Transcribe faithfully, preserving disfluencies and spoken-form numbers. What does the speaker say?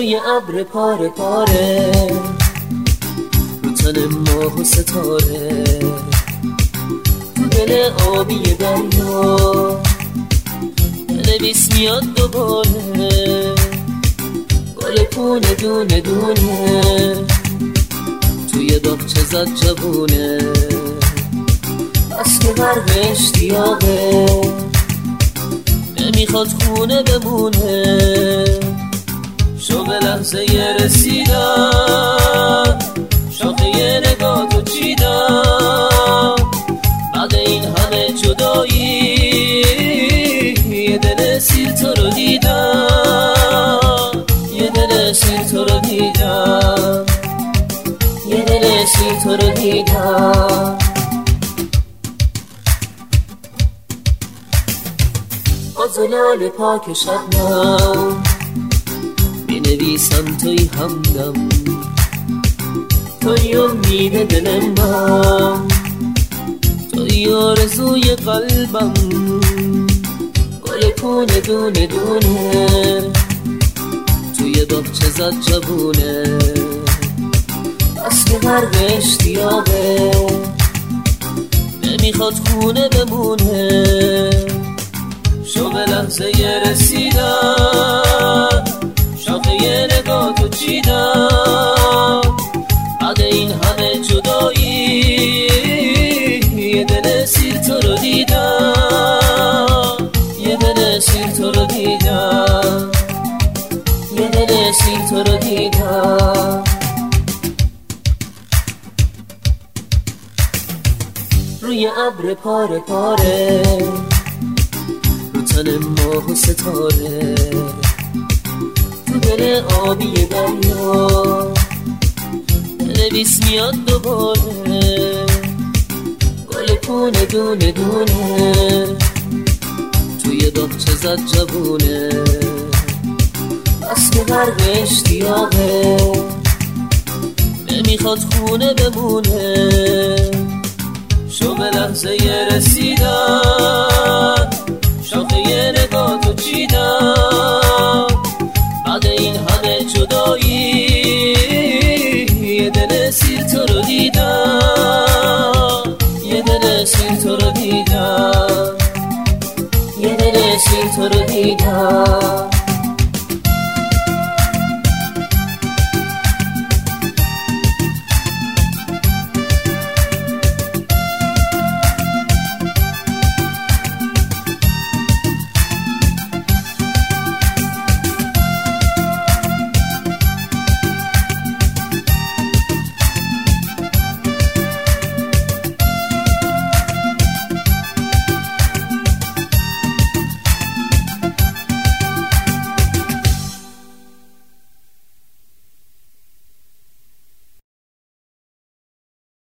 روی ابر پاره پاره، رو تن ماه و ستاره، تو دل آبی دریا بنویس میاد دوباره. گل پونه دونه دونه توی باغچه زد جوونه، اصل برق اشتیاقه نمیخواد خونه بمونه. شوق لحظه ی رسیدن، شاخه ی نگاه تو چیدن، بعد این همه جدایی یه دل سیر تو رو دیدم، یه دل سیر تو رو دیدم، یه دل سیر تو رو دیدم. غزلال پاک شبنم می نویسم توی همدم، توی امید دل من، توی آرزوی قلبم. گل پونه دونه دونه توی باغچه زد جوونه، اصل برق اشتیاقه نمیخواد خونه بمونه. شوق لحظه ی رسیدن، شاخه ی نگاه تو چیدن، بعد این همه جدایی یه دل سیر تو رو دیدم، یه دل سیر تو رو دیدم، یه دل سیر تو رو دیدم. روی ابر پاره پاره، رو تن ماه و ستاره، تو دل آبی دریا بنویس میاد دوباره. گل پونه دونه دونه توی باغچه زد جوونه، اصل برق اشتیاقه نمیخواد خونه بمونه. شوق لحظه ی رسیدن، شاخه ی نگاه تو چیدن، بعد این همه جدایی یه دل سیر تو رو دیدم، یه دل سیر تو رو دیدم، یه دل سیر تو رو دیدم.